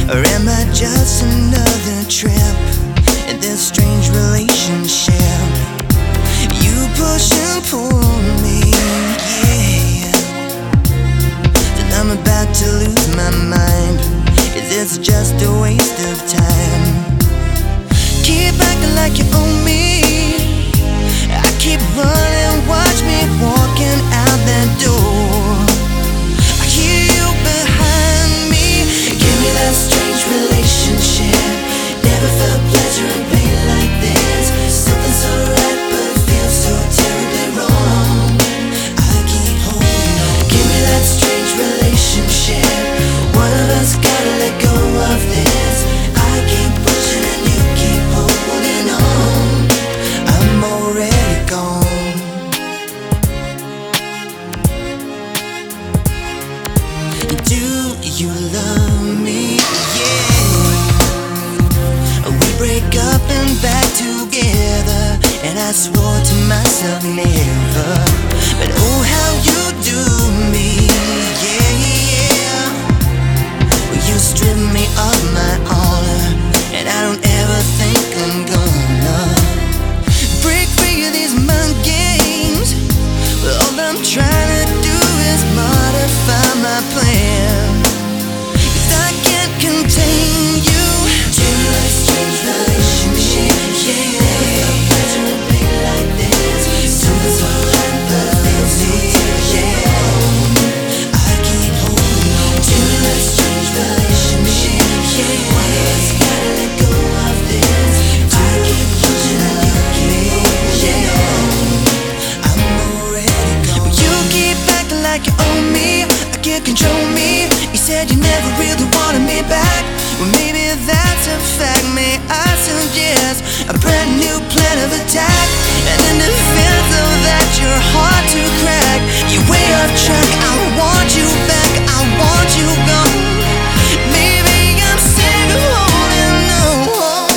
Or am I just another trip in this strange relationship? You push and pull me, yeah, till I'm about to lose my mind. Is this just a waste of time? Keep acting like you own me. I keep running, watch me walking out that door. I hear you behind me. Give me that strange relationship. Never felt pleasure and pain like this. Something so right but it feels so terribly wrong. I keep holding on. Give me that strange relationship. One of us gotta let go of this. I keep pushing and you keep holding on. I'm already gone. Do you love me? Yeah. We break up and back together, and I swore to myself never. But oh, how you do me, yeah. Well, you strip me of my honor, and I don't ever think I'm gonna break free of these mind games. Well, all I'm trying to do is modify my plan, 'cause I can't contain you. To a strange relationship, yeah. Never felt pleasure and pain like this. Something's so right but it feels so terrible. I keep holding on to a strange relationship, yeah. One of us gotta let go of this. I keep pushing and you keep holding on. I'm already gone. You keep acting like you own me. I can't control me. You said you never really wanted me back. Well, maybe that's a fact. May I suggest a brand new plan of attack? And in defense of that, you're hard to crack. You're way off track. I want you back. I want you gone. Maybe I'm sick of holding on.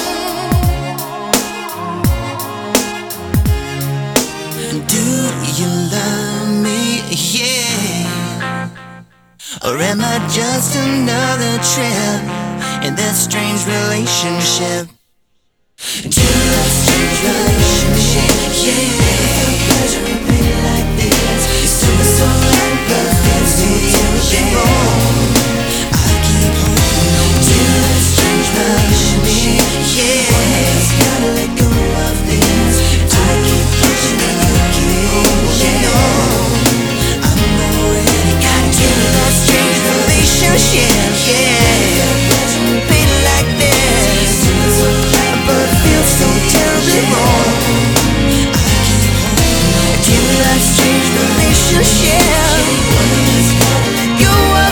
Do you love me? Yeah. Or am I just another trip in that strange relationship? To a strange relationship, yeah. Pleasure and pain like this. Something so right but it feels so terribly wrong. I keep holding on to a strange relationship, yeah. One of us gotta let go of this. I keep pushing and you keep holding on. I'm already got to that strange relationship, yeah. Pain like this, but it feels so terribly wrong. I keep holding on to that strange relationship. One of us gotta let go of